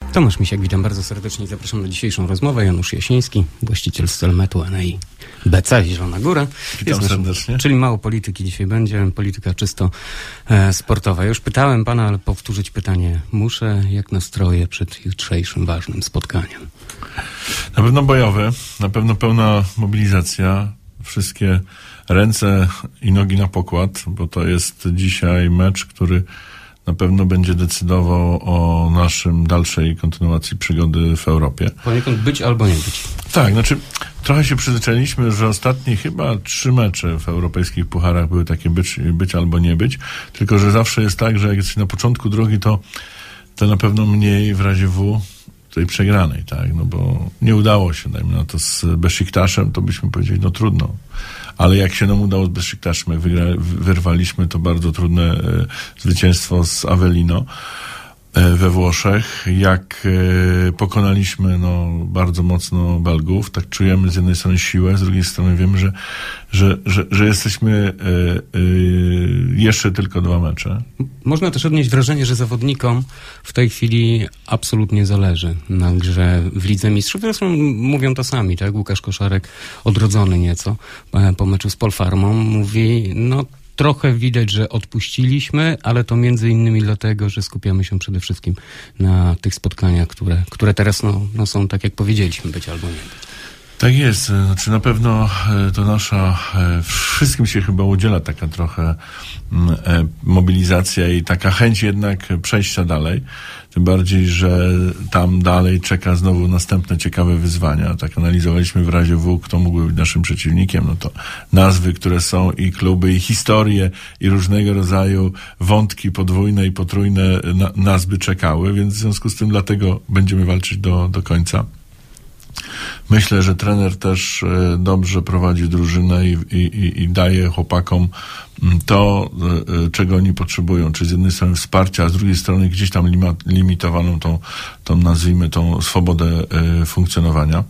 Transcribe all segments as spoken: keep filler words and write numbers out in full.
Tomasz Misiak, witam bardzo serdecznie i zapraszam na dzisiejszą rozmowę. Janusz Jasiński, właściciel Stelmetu N I B C Zielona Góra. Witam serdecznie. Czyli mało polityki dzisiaj będzie, polityka czysto e, sportowa. Już pytałem pana, ale powtórzyć pytanie muszę. Jak nastroje przed jutrzejszym ważnym spotkaniem? Na pewno bojowe, na pewno pełna mobilizacja, wszystkie ręce i nogi na pokład, bo to jest dzisiaj mecz, który na pewno będzie decydował o naszym dalszej kontynuacji przygody w Europie. Poniekąd być albo nie być. Tak, znaczy trochę się przyzwyczailiśmy, że ostatnie chyba trzy mecze w europejskich pucharach były takie być, być albo nie być, tylko że zawsze jest tak, że jak jesteś na początku drogi, to, to na pewno mniej w razie W tej przegranej, tak, no bo nie udało się, dajmy na to z Beşiktaşem, to byśmy powiedzieli, no trudno. Ale jak się nam udało z Beşiktaşem, jak wygra, wyrwaliśmy to bardzo trudne e, zwycięstwo z Avellino e, we Włoszech, jak e, pokonaliśmy no, bardzo mocno Belgów, tak czujemy z jednej strony siłę, z drugiej strony wiemy, że, że, że, że jesteśmy e, e, jeszcze tylko dwa mecze. Można też odnieść wrażenie, że zawodnikom w tej chwili absolutnie zależy na grze w Lidze Mistrzów. Zresztą mówią to sami, tak? Łukasz Koszarek, odrodzony nieco po meczu z Polfarmą, mówi, no trochę widać, że odpuściliśmy, ale to między innymi dlatego, że skupiamy się przede wszystkim na tych spotkaniach, które, które teraz no, no są, tak jak powiedzieliśmy, być albo nie być. Tak jest, znaczy na pewno to nasza, wszystkim się chyba udziela taka trochę mobilizacja i taka chęć jednak przejścia dalej, tym bardziej, że tam dalej czeka znowu następne ciekawe wyzwania. Tak analizowaliśmy w razie W, kto mógłby być naszym przeciwnikiem, no to nazwy, które są i kluby, i historie, i różnego rodzaju wątki podwójne i potrójne na, nas by czekały, więc w związku z tym dlatego będziemy walczyć do, do końca. Myślę, że trener też dobrze prowadzi drużynę i, i, i daje chłopakom to, czego oni potrzebują, czyli z jednej strony wsparcia, a z drugiej strony gdzieś tam limitowaną tą, tą nazwijmy, tą swobodę funkcjonowania.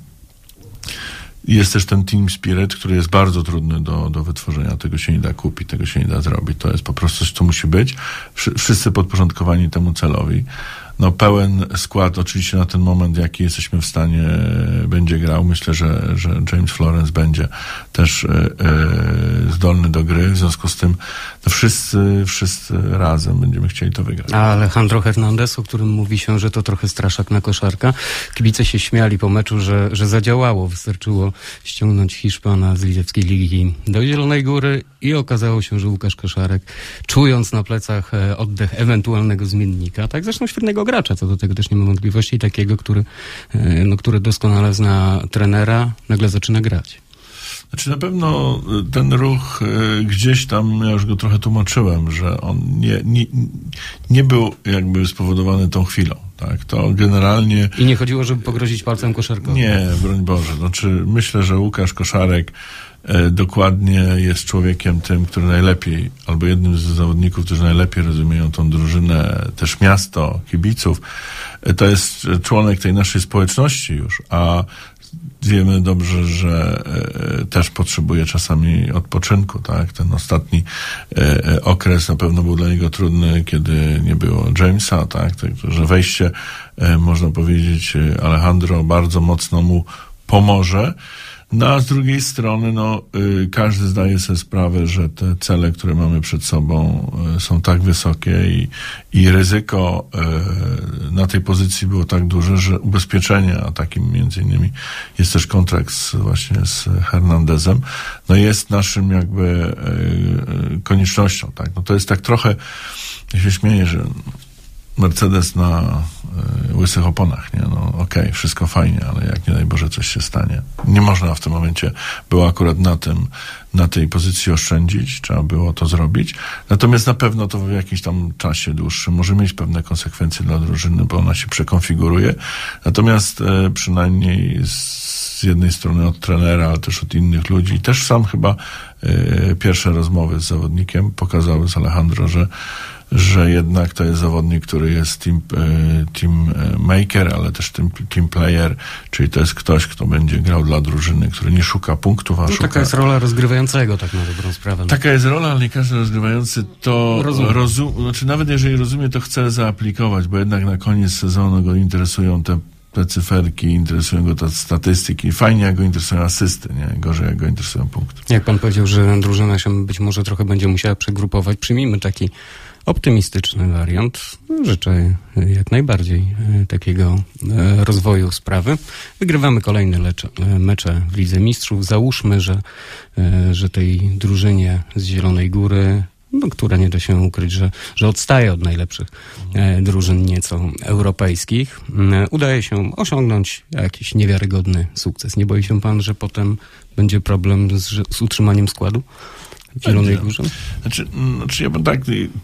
Jest też ten team spirit, który jest bardzo trudny do, do wytworzenia. Tego się nie da kupić, tego się nie da zrobić. To jest po prostu coś, co musi być. Wszyscy podporządkowani temu celowi. No pełen skład oczywiście na ten moment, jaki jesteśmy w stanie, będzie grał. Myślę, że, że James Florence będzie też e, e, zdolny do gry. W związku z tym no wszyscy, wszyscy razem będziemy chcieli to wygrać. A Alejandro Hernandez, o którym mówi się, że to trochę straszak na koszarka. Kibice się śmiali po meczu, że, że zadziałało. Wystarczyło ściągnąć Hiszpana z litewskiej ligi do Zielonej Góry i okazało się, że Łukasz Koszarek, czując na plecach oddech ewentualnego zmiennika, tak zresztą świetnego gracza, co do tego też nie ma wątpliwości, takiego, który, no, który doskonale zna trenera, nagle zaczyna grać. Znaczy na pewno ten ruch gdzieś tam, ja już go trochę tłumaczyłem, że on nie, nie, nie był jakby spowodowany tą chwilą. Tak, to generalnie... I nie chodziło, żeby pogrozić palcem Koszarkowi. Nie, broń Boże. Znaczy myślę, że Łukasz Koszarek e, dokładnie jest człowiekiem tym, który najlepiej, albo jednym z zawodników, którzy najlepiej rozumieją tą drużynę, też miasto, kibiców. E, to jest członek tej naszej społeczności już, a wiemy dobrze, że e, też potrzebuje czasami odpoczynku, tak? Ten ostatni e, okres na pewno był dla niego trudny, kiedy nie było Jamesa, tak? Także wejście, e, można powiedzieć, Alejandro bardzo mocno mu pomoże. No a z drugiej strony, no, y, każdy zdaje sobie sprawę, że te cele, które mamy przed sobą, y, są tak wysokie i, i ryzyko y, na tej pozycji było tak duże, że ubezpieczenie, a takim między innymi jest też kontrakt z, właśnie z Hernandezem, no jest naszym jakby y, y, koniecznością, tak. No to jest tak trochę, ja się śmieję, że Mercedes na y, łysych oponach, nie? No okej, okay, wszystko fajnie, ale jak nie daj Boże coś się stanie. Nie można w tym momencie było akurat na tym, na tej pozycji oszczędzić, trzeba było to zrobić. Natomiast na pewno to w jakimś tam czasie dłuższym może mieć pewne konsekwencje dla drużyny, bo ona się przekonfiguruje. Natomiast y, przynajmniej z, z jednej strony od trenera, ale też od innych ludzi, też sam chyba y, pierwsze rozmowy z zawodnikiem pokazały z Alejandro, że że jednak to jest zawodnik, który jest team, team maker, ale też team, team player, czyli to jest ktoś, kto będzie grał dla drużyny, który nie szuka punktów, a no, szuka... Taka jest rola rozgrywającego, tak na dobrą sprawę. Taka jest rola, ale nie każdy rozgrywający to rozumie. Rozum, znaczy nawet jeżeli rozumie, to chce zaaplikować, bo jednak na koniec sezonu go interesują te te cyferki, interesują go te statystyki. Fajnie, jak go interesują asysty, nie? Gorzej, jak go interesują punkty. Jak pan powiedział, że drużyna się być może trochę będzie musiała przegrupować, przyjmijmy taki optymistyczny wariant. Życzę jak najbardziej takiego rozwoju sprawy. Wygrywamy kolejne lecze, mecze w Lidze Mistrzów. Załóżmy, że, że tej drużynie z Zielonej Góry, no, która nie da się ukryć, że, że odstaje od najlepszych e, drużyn nieco europejskich, e, udaje się osiągnąć jakiś niewiarygodny sukces. Nie boi się pan, że potem będzie problem z, z utrzymaniem składu w Zielonej Górze? Znaczy, znaczy ja bym tak...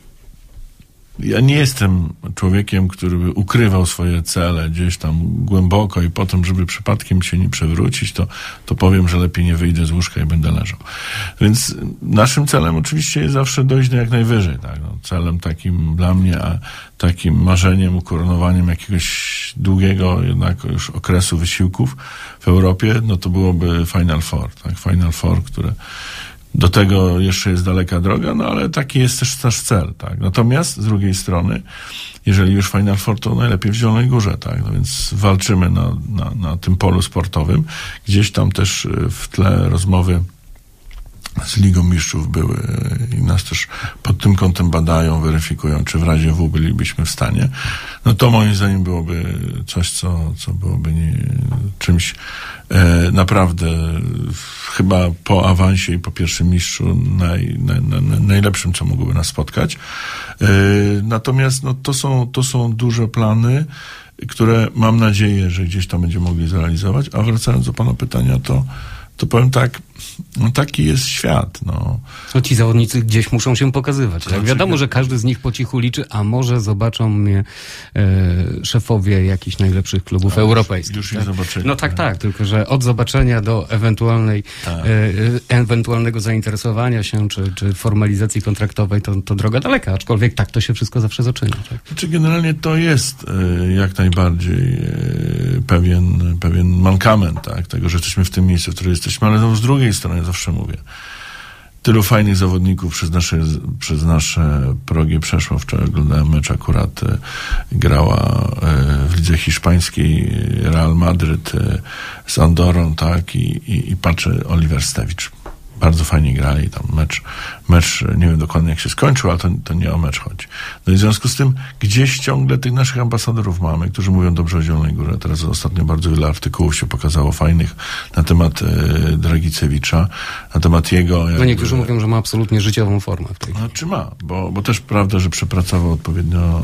Ja nie jestem człowiekiem, który by ukrywał swoje cele gdzieś tam głęboko i potem, żeby przypadkiem się nie przewrócić, to, to powiem, że lepiej nie wyjdę z łóżka i będę leżał. Więc naszym celem oczywiście jest zawsze dojść do jak najwyżej. Tak? No, celem takim dla mnie, a takim marzeniem, ukoronowaniem jakiegoś długiego jednak już okresu wysiłków w Europie, no to byłoby Final Four. Tak? Final Four, które do tego jeszcze jest daleka droga, no ale taki jest też nasz cel, tak. Natomiast z drugiej strony, jeżeli już Final Four, to najlepiej w Zielonej Górze, tak. No więc walczymy na, na, na tym polu sportowym. Gdzieś tam też w tle rozmowy z Ligą Mistrzów były i nas też pod tym kątem badają, weryfikują, czy w razie W bylibyśmy w stanie. No to moim zdaniem byłoby coś, co, co byłoby nie, czymś e, naprawdę chyba po awansie i po pierwszym mistrzu naj, naj, naj, najlepszym, co mogłoby nas spotkać. E, natomiast no, to są, to są duże plany, które mam nadzieję, że gdzieś tam będziemy mogli zrealizować. A wracając do pana pytania, to to powiem tak, no taki jest świat. No. No ci zawodnicy gdzieś muszą się pokazywać. Tak? Wiadomo, że każdy z nich po cichu liczy, a może zobaczą mnie e, szefowie jakichś najlepszych klubów a, europejskich. Już, tak? już zobaczyli. No tak, tak, tak, tylko że od zobaczenia do ewentualnej, tak. e, ewentualnego zainteresowania się, czy, czy formalizacji kontraktowej, to, to droga daleka, aczkolwiek tak to się wszystko zawsze zaczyna. Tak? Znaczy generalnie to jest e, jak najbardziej e, pewien, pewien mankament, tak? Tego, że jesteśmy w tym miejscu, w którym jesteśmy. Ale no, z drugiej strony, zawsze mówię, tylu fajnych zawodników przez nasze, przez nasze progi przeszło. Wczoraj oglądałem mecz, akurat e, grała e, w lidze hiszpańskiej Real Madryt e, z Andorą, tak, i, i, i patrzę, Oliver Stewicz. Bardzo fajnie grali tam mecz, mecz, nie wiem dokładnie jak się skończył, ale to, to nie o mecz chodzi. No i w związku z tym gdzieś ciągle tych naszych ambasadorów mamy, którzy mówią dobrze o Zielonej Górze. Teraz ostatnio bardzo wiele artykułów się pokazało fajnych na temat e, Dragicewicza, na temat jego... Jakby, no niektórzy mówią, że ma absolutnie życiową formę w tej chwili. No czy ma, bo, bo też prawda, że przepracował odpowiednio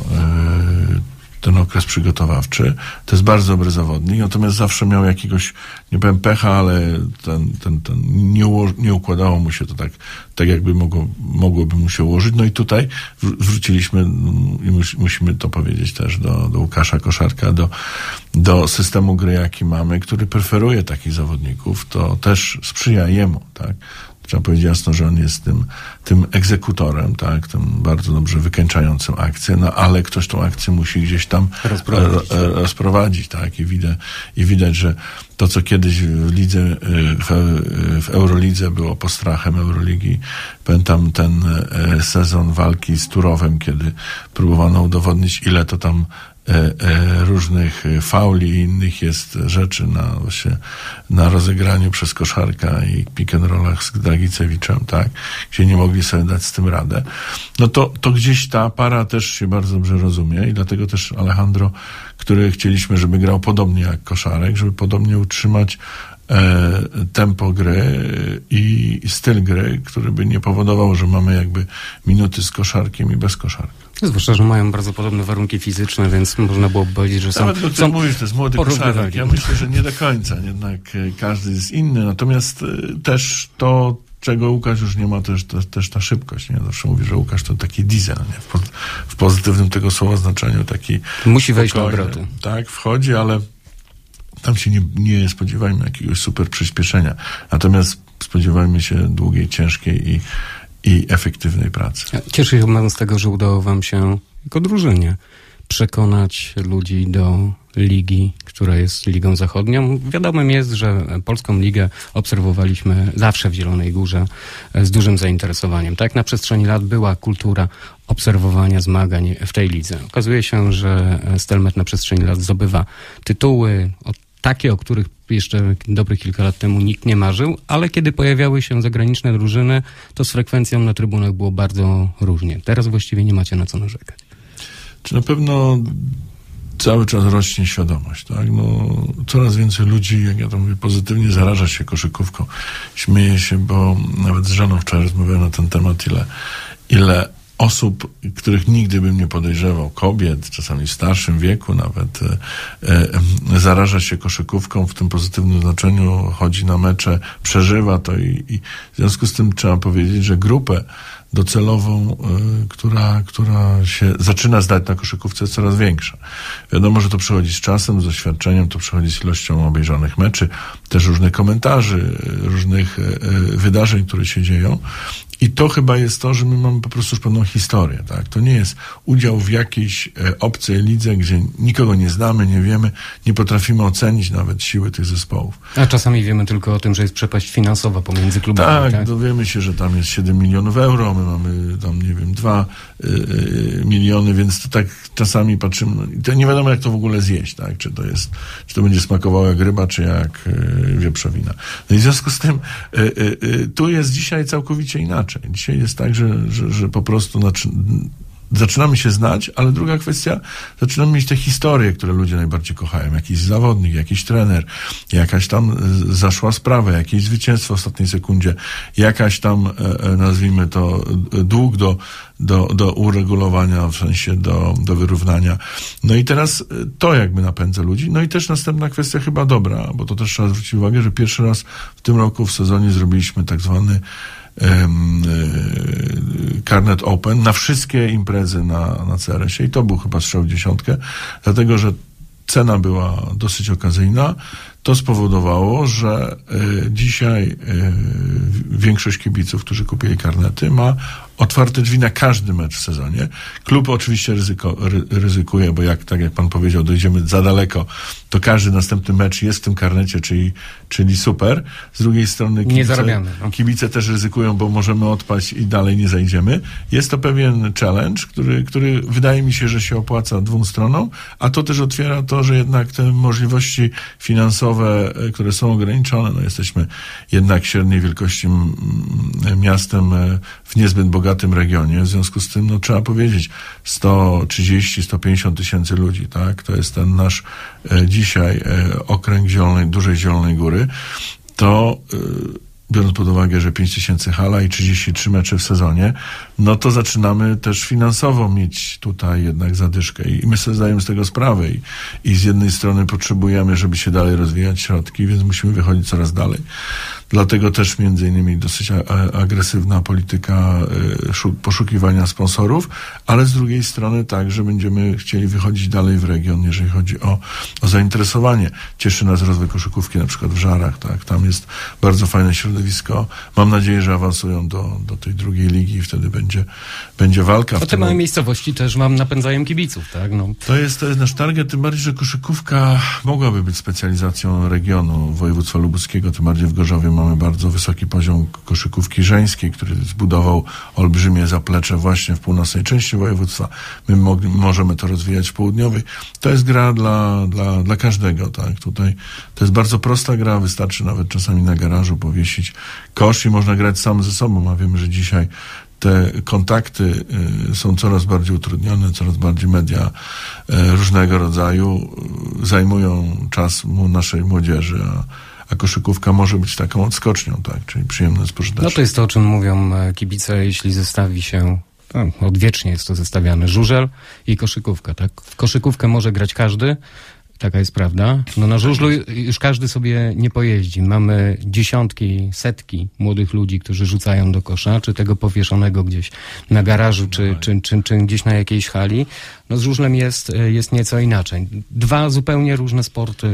e, ten okres przygotowawczy. To jest bardzo dobry zawodnik, natomiast zawsze miał jakiegoś, nie powiem pecha, ale ten, ten, ten nie, uło- nie układało mu się to tak, tak jakby mogło, mogłoby mu się ułożyć. No i tutaj wróciliśmy, i mus, musimy to powiedzieć też do, do Łukasza Koszarka, do, do systemu gry, jaki mamy, który preferuje takich zawodników, to też sprzyja jemu, tak? Trzeba powiedzieć jasno, że on jest tym, tym egzekutorem, tak, tym bardzo dobrze wykańczającym akcję, no ale ktoś tą akcję musi gdzieś tam rozprowadzić, e, e, rozprowadzić tak, i widać, i widać, że to, co kiedyś w lidze, w, w Eurolidze było postrachem Euroligi, pamiętam ten sezon walki z Turowem, kiedy próbowano udowodnić, ile to tam E, e, różnych fauli i innych jest rzeczy na, właśnie, na rozegraniu przez Koszarka i pick and rollach z Dragicewiczem, tak, gdzie nie mogli sobie dać z tym radę. No to, to gdzieś ta para też się bardzo dobrze rozumie i dlatego też Alejandro, który chcieliśmy, żeby grał podobnie jak Koszarek, żeby podobnie utrzymać e, tempo gry i, i styl gry, który by nie powodował, że mamy jakby minuty z Koszarkiem i bez Koszarka. Zwłaszcza, że mają bardzo podobne warunki fizyczne, więc można było powiedzieć, że są... Nawet jak ty mówisz, to jest młody Koszarek. Ja myślę, że nie do końca. Jednak każdy jest inny. Natomiast też to, czego Łukasz już nie ma, to też, to, też ta szybkość. Nie? Zawsze mówię, że Łukasz to taki diesel. Nie? W, w pozytywnym tego słowa znaczeniu. Taki musi wejść na obroty. Tak, wchodzi, ale tam się nie, nie spodziewajmy jakiegoś super przyspieszenia. Natomiast spodziewajmy się długiej, ciężkiej i i efektywnej pracy. Cieszę się pan z tego, że udało wam się jako drużynie przekonać ludzi do ligi, która jest Ligą Zachodnią. Wiadomym jest, że Polską Ligę obserwowaliśmy zawsze w Zielonej Górze z dużym zainteresowaniem. Tak, na przestrzeni lat była kultura obserwowania zmagań w tej lidze. Okazuje się, że Stelmet na przestrzeni lat zdobywa tytuły, takie, o których jeszcze dobrych kilka lat temu nikt nie marzył, ale kiedy pojawiały się zagraniczne drużyny, to z frekwencją na trybunach było bardzo różnie. Teraz właściwie nie macie na co narzekać. Czy na pewno cały czas rośnie świadomość, tak? No, coraz więcej ludzi, jak ja to mówię, pozytywnie zaraża się koszykówką. Śmieję się, bo nawet z żoną wczoraj rozmawiałem na ten temat, ile, ile osób, których nigdy bym nie podejrzewał, kobiet, czasami w starszym wieku nawet, e, e, zaraża się koszykówką w tym pozytywnym znaczeniu, chodzi na mecze, przeżywa to i, i w związku z tym trzeba powiedzieć, że grupę docelową, y, która, która się zaczyna zdać na koszykówce, jest coraz większa. Wiadomo, że to przychodzi z czasem, z doświadczeniem, to przychodzi z ilością obejrzanych meczy, też różnych komentarzy, różnych y, y, wydarzeń, które się dzieją. I to chyba jest to, że my mamy po prostu już pewną historię, tak? To nie jest udział w jakiejś e, obcej lidze, gdzie nikogo nie znamy, nie wiemy, nie potrafimy ocenić nawet siły tych zespołów. A czasami wiemy tylko o tym, że jest przepaść finansowa pomiędzy klubami. Tak, tak? dowiemy się, że tam jest siedem milionów euro, my mamy tam, nie wiem, dwa y, y, miliony, więc to tak czasami patrzymy, no, to nie wiadomo, jak to w ogóle zjeść, tak? Czy to jest, czy to będzie smakowało jak ryba, czy jak y, wieprzowina. No i w związku z tym y, y, y, tu jest dzisiaj całkowicie inaczej. Dzisiaj jest tak, że, że, że po prostu znaczy, zaczynamy się znać, ale druga kwestia, zaczynamy mieć te historie, które ludzie najbardziej kochają. Jakiś zawodnik, jakiś trener, jakaś tam zaszła sprawa, jakieś zwycięstwo w ostatniej sekundzie, jakaś tam, nazwijmy to, dług do, do, do uregulowania, w sensie do, do wyrównania. No i teraz to jakby napędza ludzi. No i też następna kwestia chyba dobra, bo to też trzeba zwrócić uwagę, że pierwszy raz w tym roku w sezonie zrobiliśmy tak zwany Carnet Open na wszystkie imprezy na, na C R S ie i to był chyba strzał w dziesiątkę, dlatego że cena była dosyć okazyjna. To spowodowało, że y, dzisiaj y, większość kibiców, którzy kupili karnety, ma otwarte drzwi na każdy mecz w sezonie. Klub oczywiście ryzyko, ry, ryzykuje, bo jak, tak jak pan powiedział, dojdziemy za daleko, to każdy następny mecz jest w tym karnecie, czyli, czyli super. Z drugiej strony kibice, nie zarabiamy, no. kibice też ryzykują, bo możemy odpaść i dalej nie zajdziemy. Jest to pewien challenge, który, który wydaje mi się, że się opłaca dwóm stronom, a to też otwiera to, że jednak te możliwości finansowe, które są ograniczone, no jesteśmy jednak średniej wielkości miastem w niezbyt bogatym regionie, w związku z tym, no trzeba powiedzieć, sto trzydzieści, sto pięćdziesiąt tysięcy ludzi, tak, to jest ten nasz e, dzisiaj e, okręg Zielonej, dużej Zielonej Góry, to e, biorąc pod uwagę, że pięć tysięcy hala i trzydzieści trzy mecze w sezonie, no to zaczynamy też finansowo mieć tutaj jednak zadyszkę i my sobie zdajemy z tego sprawę i, i z jednej strony potrzebujemy, żeby się dalej rozwijać środki, więc musimy wychodzić coraz dalej. Dlatego też między innymi dosyć a, agresywna polityka y, poszukiwania sponsorów, ale z drugiej strony tak, że będziemy chcieli wychodzić dalej w region, jeżeli chodzi o, o zainteresowanie. Cieszy nas rozwój koszykówki na przykład w Żarach, tak, tam jest bardzo fajne środowisko. Mam nadzieję, że awansują do, do tej drugiej ligi i wtedy będzie, będzie walka. A te małe miejscowości też mam napędzają kibiców, tak? No. To jest, to jest nasz target, tym bardziej, że koszykówka mogłaby być specjalizacją regionu województwa lubuskiego, tym bardziej w Gorzowie mamy bardzo wysoki poziom koszykówki żeńskiej, który zbudował olbrzymie zaplecze właśnie w północnej części województwa. My mogli, możemy to rozwijać w południowej. To jest gra dla, dla, dla każdego, tak? Tutaj to jest bardzo prosta gra, wystarczy nawet czasami na garażu powiesić kosz i można grać sam ze sobą, a wiemy, że dzisiaj te kontakty y, są coraz bardziej utrudnione, coraz bardziej media y, różnego rodzaju y, zajmują czas mu, naszej młodzieży, a a koszykówka może być taką odskocznią, tak, czyli przyjemne, spożyteczne. No to jest to, o czym mówią kibice, jeśli zestawi się, no, odwiecznie jest to zestawiane, żużel i koszykówka, tak. W koszykówkę może grać każdy, taka jest prawda. No na żużlu już każdy sobie nie pojeździ. Mamy dziesiątki, setki młodych ludzi, którzy rzucają do kosza, czy tego powieszonego gdzieś na garażu, czy, czy, czy, czy gdzieś na jakiejś hali. No z żużlem jest, jest nieco inaczej. Dwa zupełnie różne sporty.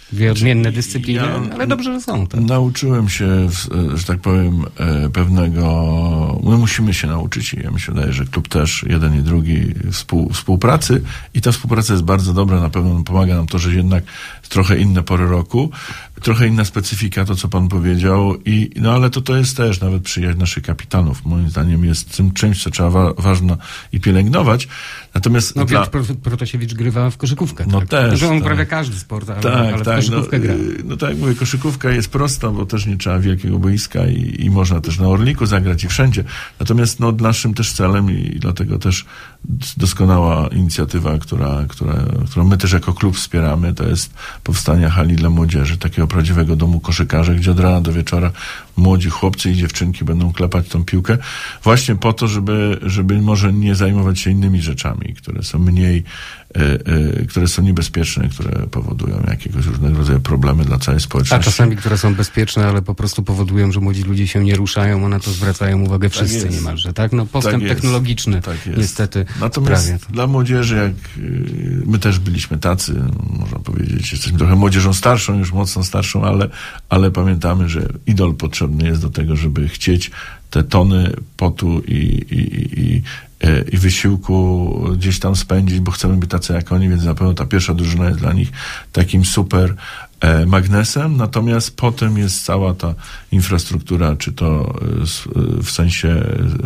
dwie odmienne dyscypliny, ja ale dobrze, że są. Tak? Nauczyłem się, że tak powiem, pewnego... My musimy się nauczyć i ja mi się wydaje, że klub też, jeden i drugi, współ, współpracy i ta współpraca jest bardzo dobra, na pewno pomaga nam to, że jednak trochę inne pory roku, trochę inna specyfika, to co pan powiedział, i, no ale to to jest też nawet przyjaźń naszych kapitanów. Moim zdaniem jest tym czymś, co trzeba wa- ważne i pielęgnować. Natomiast no dla... Piotr Protasiewicz grywa w koszykówkę. No tak? też. Że on tak. uprawia każdy sport, ale, tak, ale w tak, koszykówkę no, gra. No tak jak mówię, koszykówka jest prosta, bo też nie trzeba wielkiego boiska i, i można też na Orliku zagrać i wszędzie. Natomiast no, naszym też celem i dlatego też doskonała inicjatywa, która, która, którą my też jako klub wspieramy, to jest powstanie hali dla młodzieży, takiego prawdziwego domu koszykarza, gdzie od rana do wieczora młodzi chłopcy i dziewczynki będą klepać tą piłkę, właśnie po to, żeby, żeby może nie zajmować się innymi rzeczami, które są mniej, y, y, które są niebezpieczne, które powodują jakiegoś różnego rodzaju problemy dla całej społeczności. A czasami, które są bezpieczne, ale po prostu powodują, że młodzi ludzie się nie ruszają, a na to zwracają uwagę wszyscy tak niemalże, tak? No postęp tak technologiczny tak niestety Natomiast sprawia. dla młodzieży, jak y, my też byliśmy tacy, można powiedzieć, jesteśmy trochę młodzieżą starszą, już mocno starszą, ale, ale pamiętamy, że idol potrzebny jest do tego, żeby chcieć te tony potu i, i, i, i wysiłku gdzieś tam spędzić, bo chcemy być tacy jak oni, więc na pewno ta pierwsza drużyna jest dla nich takim super e, magnesem, natomiast potem jest cała ta infrastruktura, czy to e, w sensie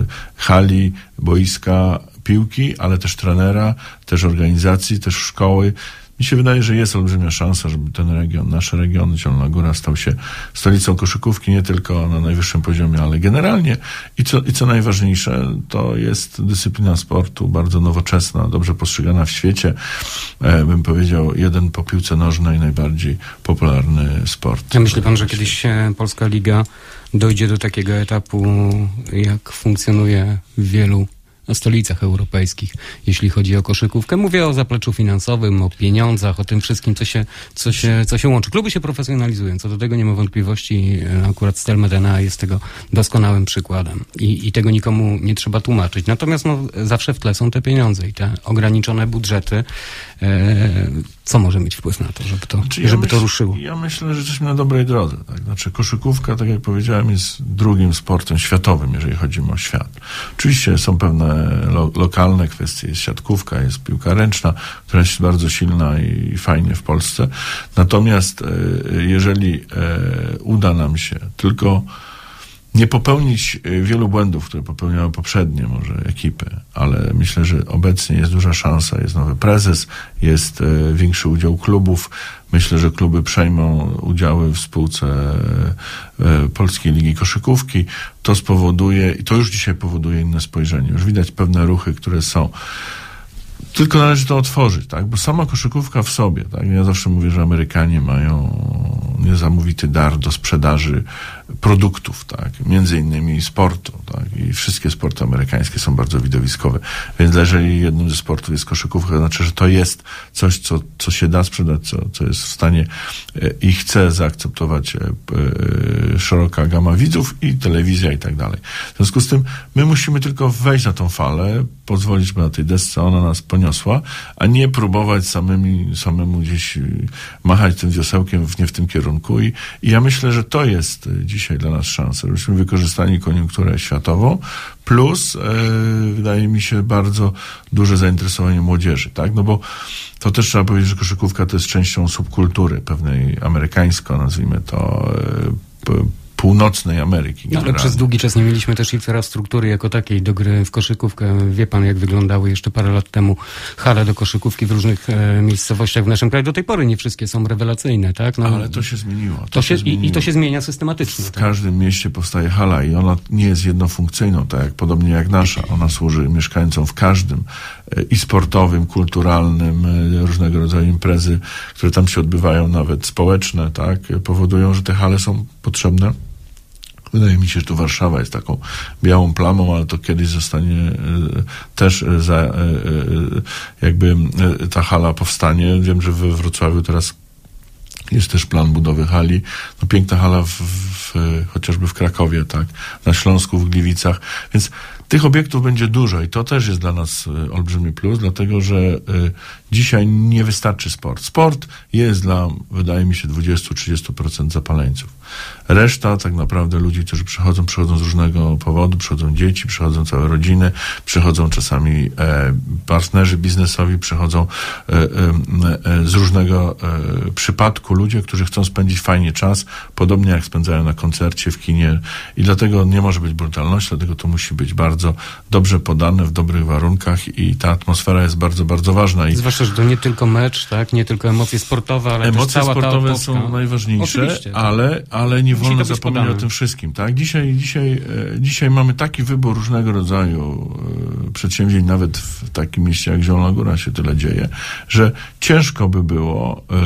hali, boiska, piłki, ale też trenera, też organizacji, też szkoły. Mi się wydaje, że jest olbrzymia szansa, żeby ten region, nasz region, Zielona Góra stał się stolicą koszykówki, nie tylko na najwyższym poziomie, ale generalnie. I co, i co najważniejsze, to jest dyscyplina sportu, bardzo nowoczesna, dobrze postrzegana w świecie. E, bym powiedział, jeden po piłce nożnej najbardziej popularny sport. Ja myśli pan, że kiedyś Polska Liga dojdzie do takiego etapu, jak funkcjonuje w wielu stolicach europejskich, jeśli chodzi o koszykówkę. Mówię o zapleczu finansowym, o pieniądzach, o tym wszystkim, co się, co się, co się łączy. Kluby się profesjonalizują, co do tego nie ma wątpliwości. Akurat Stelma D N A jest tego doskonałym przykładem i, i tego nikomu nie trzeba tłumaczyć. Natomiast no, zawsze w tle są te pieniądze i te ograniczone budżety. E, co może mieć wpływ na to, żeby to, znaczy, ja żeby myśl, to ruszyło? Ja myślę, że jesteśmy na dobrej drodze. Tak? Znaczy koszykówka, tak jak powiedziałem, jest drugim sportem światowym, jeżeli chodzi o świat. Oczywiście są pewne lo, lokalne kwestie. Jest siatkówka, jest piłka ręczna, która jest bardzo silna i, i fajnie w Polsce. Natomiast e, jeżeli e, uda nam się tylko nie popełnić wielu błędów, które popełniały poprzednie może ekipy, ale myślę, że obecnie jest duża szansa, jest nowy prezes, jest e, większy udział klubów. Myślę, że kluby przejmą udziały w spółce e, Polskiej Ligi Koszykówki. To spowoduje, i to już dzisiaj powoduje inne spojrzenie. Już widać pewne ruchy, które są. Tylko należy to otworzyć, tak? Bo sama koszykówka w sobie, tak? Ja zawsze mówię, że Amerykanie mają niesamowity dar do sprzedaży produktów, tak? Między innymi sportu, tak? I wszystkie sporty amerykańskie są bardzo widowiskowe. Więc jeżeli jednym ze sportów jest koszykówka, to znaczy, że to jest coś, co, co się da sprzedać, co, co jest w stanie i chce zaakceptować szeroka gama widzów i telewizja i tak dalej. W związku z tym my musimy tylko wejść na tą falę, pozwolić na tej desce, ona nas poniosła, a nie próbować samymi, samemu gdzieś machać tym wiosełkiem w, nie w tym kierunku. I, i ja myślę, że to jest dzisiaj dla nas szansa, żebyśmy wykorzystali koniunkturę światową, plus e, wydaje mi się bardzo duże zainteresowanie młodzieży, tak? No bo to też trzeba powiedzieć, że koszykówka to jest częścią subkultury pewnej amerykańsko, nazwijmy to e, północnej Ameryki. No, ale przez długi czas nie mieliśmy też infrastruktury jako takiej do gry w koszykówkę. Wie pan, jak wyglądały jeszcze parę lat temu hale do koszykówki w różnych e, miejscowościach w naszym kraju. Do tej pory nie wszystkie są rewelacyjne, tak? No, ale to się zmieniło. To, to się, się zmieniło. I, I to się zmienia systematycznie. W tak? każdym mieście powstaje hala i ona nie jest jednofunkcyjną, tak jak podobnie jak nasza. Ona służy mieszkańcom w każdym e, i sportowym, kulturalnym, e, różnego rodzaju imprezy, które tam się odbywają, nawet społeczne, tak? Powodują, że te hale są potrzebne. Wydaje mi się, że tu Warszawa jest taką białą plamą, ale to kiedyś zostanie e, też e, za, e, jakby e, ta hala powstanie. Wiem, że we Wrocławiu teraz jest też plan budowy hali. No, piękna hala w, w, chociażby w Krakowie, tak, na Śląsku, w Gliwicach. Więc Tych obiektów będzie dużo i to też jest dla nas olbrzymi plus, dlatego że y, dzisiaj nie wystarczy sport. Sport jest dla, wydaje mi się, dwadzieścia do trzydziestu procent zapaleńców. Reszta tak naprawdę ludzi, którzy przychodzą, przychodzą z różnego powodu, przychodzą dzieci, przychodzą całe rodziny, przychodzą czasami e, partnerzy biznesowi, przychodzą e, e, z różnego e, przypadku ludzie, którzy chcą spędzić fajnie czas, podobnie jak spędzają na koncercie, w kinie i dlatego nie może być brutalności, dlatego to musi być bardzo dobrze podane, w dobrych warunkach i ta atmosfera jest bardzo, bardzo ważna. I zwłaszcza, że to nie tylko mecz, tak, nie tylko emocje sportowe, ale emocje też cała sportowe ta są najważniejsze, Oczywiście, tak. ale, ale nie Musi wolno to być zapominać podane. o tym wszystkim, tak? Dzisiaj, dzisiaj, e, dzisiaj mamy taki wybór różnego rodzaju e, przedsięwzięć, nawet w takim mieście jak Zielona Góra się tyle dzieje, że ciężko by było e,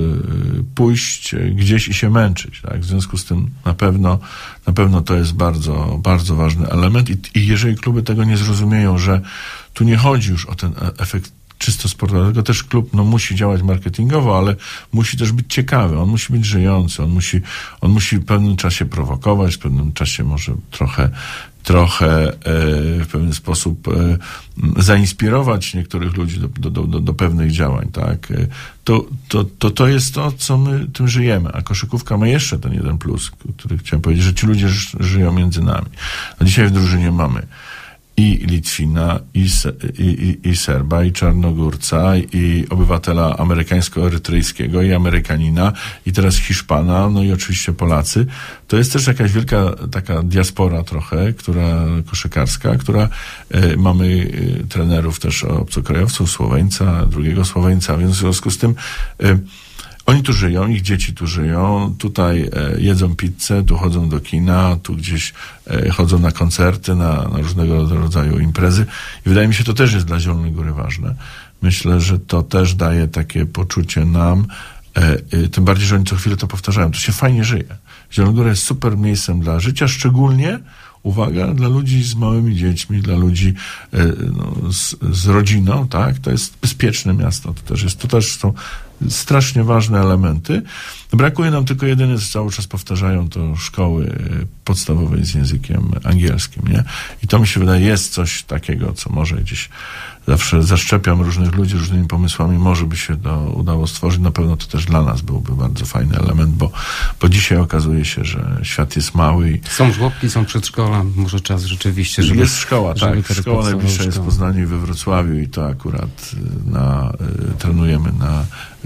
pójść gdzieś i się męczyć, tak? W związku z tym na pewno, na pewno to jest bardzo, bardzo ważny element i, i jeżeli kluby tego nie zrozumieją, że tu nie chodzi już o ten efekt czysto sportowy, tylko też klub no, musi działać marketingowo, ale musi też być ciekawy, on musi być żyjący, on musi, on musi w pewnym czasie prowokować, w pewnym czasie może trochę trochę e, w pewien sposób e, zainspirować niektórych ludzi do, do, do, do pewnych działań, tak? To, to, to, to jest to, co my tym żyjemy, a koszykówka ma jeszcze ten jeden plus, który chciałem powiedzieć, że ci ludzie ży, żyją między nami. No dzisiaj w drużynie mamy i Litwina, i, i, i, i Serba, i Czarnogórca, i obywatela amerykańsko-erytrejskiego, i Amerykanina, i teraz Hiszpana, no i oczywiście Polacy. To jest też jakaś wielka taka diaspora trochę, która koszykarska, która e, mamy e, trenerów też obcokrajowców, Słoweńca, drugiego Słoweńca, więc w związku z tym e, oni tu żyją, ich dzieci tu żyją, tutaj e, jedzą pizzę, tu chodzą do kina, tu gdzieś e, chodzą na koncerty, na, na różnego rodzaju imprezy i wydaje mi się, to też jest dla Zielonej Góry ważne. Myślę, że to też daje takie poczucie nam, e, e, tym bardziej, że oni co chwilę to powtarzają, to się fajnie żyje. Zielona Góra jest super miejscem dla życia, szczególnie uwaga, dla ludzi z małymi dziećmi, dla ludzi e, no, z, z rodziną, tak? To jest bezpieczne miasto, to też jest, to też są strasznie ważne elementy. Brakuje nam tylko jedyne, co cały czas powtarzają, to szkoły podstawowej z językiem angielskim, nie? I to mi się wydaje, jest coś takiego, co może gdzieś zawsze zaszczepiam różnych ludzi różnymi pomysłami, może by się to udało stworzyć. Na pewno to też dla nas byłby bardzo fajny element, bo, bo dzisiaj okazuje się, że świat jest mały. I są żłobki, są przedszkola, może czas rzeczywiście, żeby... Jest szkoła, tak. Szkoła najbliższa jest w szkoła. Poznaniu i we Wrocławiu i to akurat na, y, trenujemy na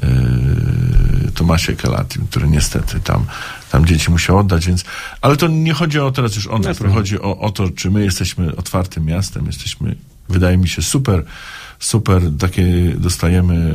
y, Tomasie Kelatim, który niestety tam, tam dzieci musiał oddać, więc... Ale to nie chodzi o teraz już o nas, to chodzi o, o to, czy my jesteśmy otwartym miastem, jesteśmy, wydaje mi się, super, super, takie dostajemy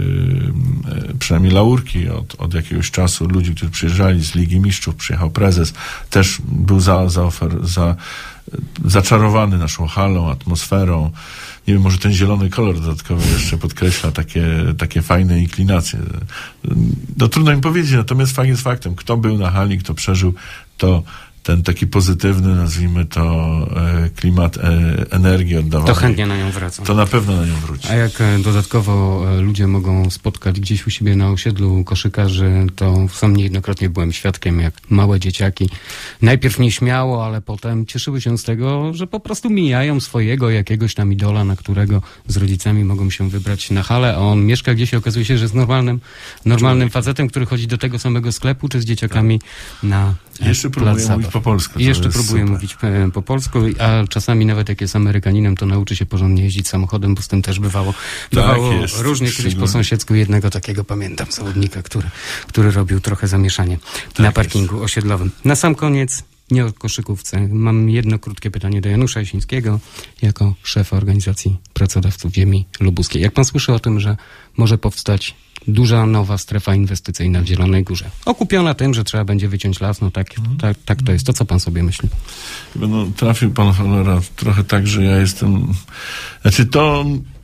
e, przynajmniej laurki od, od jakiegoś czasu, ludzi, którzy przyjeżdżali z Ligi Mistrzów, przyjechał prezes, też był za, za, ofer, za zaczarowany naszą halą, atmosferą. Nie wiem, może ten zielony kolor dodatkowo jeszcze podkreśla takie, takie fajne inklinacje. No trudno mi powiedzieć, natomiast fakt jest faktem. Kto był na hali, kto przeżył, to ten taki pozytywny, nazwijmy to, e, klimat e, energii oddawanej. To chętnie na nią wracam. To na pewno na nią wróci. A jak e, dodatkowo e, ludzie mogą spotkać gdzieś u siebie na osiedlu koszykarzy, to sam niejednokrotnie byłem świadkiem, jak małe dzieciaki najpierw nieśmiało, ale potem cieszyły się z tego, że po prostu mijają swojego jakiegoś tam idola, na którego z rodzicami mogą się wybrać na halę, a on mieszka gdzieś i okazuje się, że jest normalnym, normalnym facetem, który chodzi do tego samego sklepu, czy z dzieciakami na e, Jeszcze próbuję mówić po polsku. I jeszcze próbuję super. mówić e, po polsku, a czasami nawet jak jest Amerykaninem, to nauczy się porządnie jeździć samochodem, bo z tym też bywało, bywało jest, różnie. Kiedyś po sąsiedzku jednego takiego pamiętam zawodnika, który, który robił trochę zamieszanie tak na parkingu jest. osiedlowym. Na sam koniec, nie o koszykówce, mam jedno krótkie pytanie do Janusza Jasińskiego, jako szefa organizacji pracodawców ziemi lubuskiej. Jak pan słyszy o tym, że może powstać duża, nowa strefa inwestycyjna w Zielonej Górze, okupiona tym, że trzeba będzie wyciąć las, no tak, hmm. tak, tak to jest. To co pan sobie myśli? No, trafił pan cholera trochę tak, że ja jestem... Znaczy to...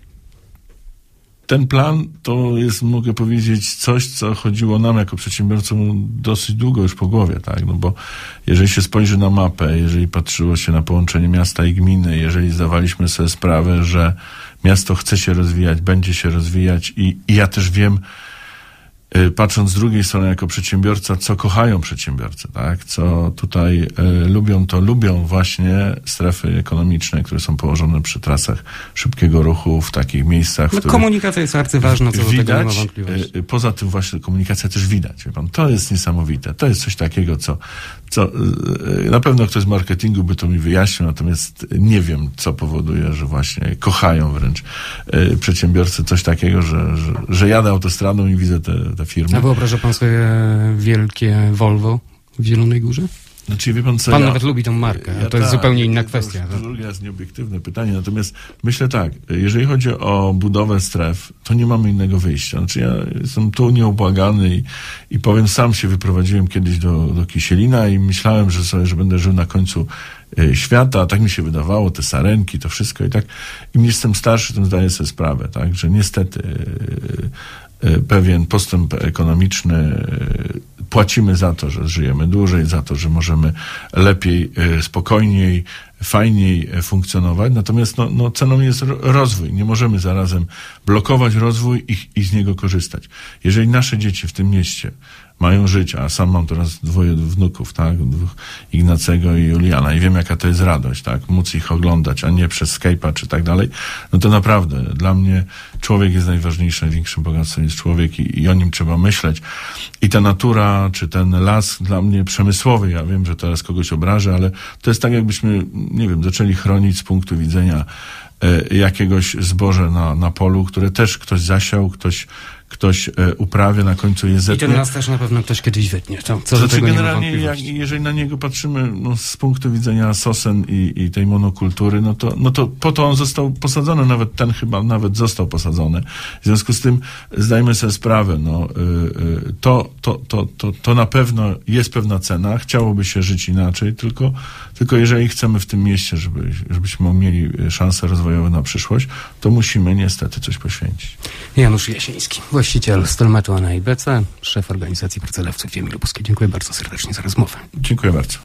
Ten plan to jest, mogę powiedzieć, coś, co chodziło nam jako przedsiębiorcom dosyć długo już po głowie, tak? No bo jeżeli się spojrzy na mapę, jeżeli patrzyło się na połączenie miasta i gminy, jeżeli zdawaliśmy sobie sprawę, że miasto chce się rozwijać, będzie się rozwijać i, i ja też wiem, patrząc z drugiej strony jako przedsiębiorca, co kochają przedsiębiorcy, tak? Co tutaj y, lubią, to lubią właśnie strefy ekonomiczne, które są położone przy trasach szybkiego ruchu w takich miejscach, w no, których komunikacja jest arcyważna, co do widać, tego nie ma wątpliwości. Y, poza tym właśnie komunikacja też widać, wie pan, to jest niesamowite, to jest coś takiego, co, co y, na pewno ktoś z marketingu by to mi wyjaśnił, natomiast nie wiem, co powoduje, że właśnie kochają wręcz y, przedsiębiorcy coś takiego, że, że, że jadę autostradą i widzę te, te firmy. A wyobraża pan sobie wielkie Volvo w Zielonej Górze? Znaczy, wie pan co, Pan ja, nawet lubi tą markę, ja to jest tak, zupełnie inna to kwestia. To drugie jest nieobiektywne pytanie, natomiast myślę tak, jeżeli chodzi o budowę stref, to nie mamy innego wyjścia. Znaczy ja jestem tu nieubłagany i, i powiem, sam się wyprowadziłem kiedyś do, do Kisielina i myślałem, że sobie, że będę żył na końcu y, świata, a tak mi się wydawało, te sarenki, to wszystko i tak. Im jestem starszy, tym zdaję sobie sprawę, tak, że niestety y, y, pewien postęp ekonomiczny, płacimy za to, że żyjemy dłużej, za to, że możemy lepiej, spokojniej, fajniej funkcjonować. Natomiast no, no, ceną jest rozwój. Nie możemy zarazem blokować rozwój i, i z niego korzystać. Jeżeli nasze dzieci w tym mieście mają żyć, a sam mam teraz dwoje wnuków, tak, Ignacego i Juliana i wiem, jaka to jest radość, tak, móc ich oglądać, a nie przez Skype'a czy tak dalej, no to naprawdę dla mnie człowiek jest najważniejszy, największym bogactwem jest człowiek i, i o nim trzeba myśleć. I ta natura, czy ten las dla mnie przemysłowy, ja wiem, że teraz kogoś obrażę, ale to jest tak, jakbyśmy, nie wiem, zaczęli chronić z punktu widzenia e, jakiegoś zboża na, na polu, które też ktoś zasiał, ktoś ktoś e, uprawia, na końcu je zetnie. I ten nas też na pewno ktoś kiedyś wytnie. To, co znaczy, do tego generalnie, nie ma jak, jeżeli na niego patrzymy no, z punktu widzenia sosen i, i tej monokultury, no to, no to po to on został posadzony, nawet ten chyba nawet został posadzony. W związku z tym zdajmy sobie sprawę, no, y, y, to, to, to, to, to na pewno jest pewna cena, chciałoby się żyć inaczej, tylko, tylko jeżeli chcemy w tym mieście, żeby, żebyśmy mieli szanse rozwojowe na przyszłość, to musimy niestety coś poświęcić. Janusz Jasiński, właściciel Stelmetu A N A I B C, szef organizacji pracodawców ziemi lubuskiej. Dziękuję bardzo serdecznie za rozmowę. Dziękuję bardzo.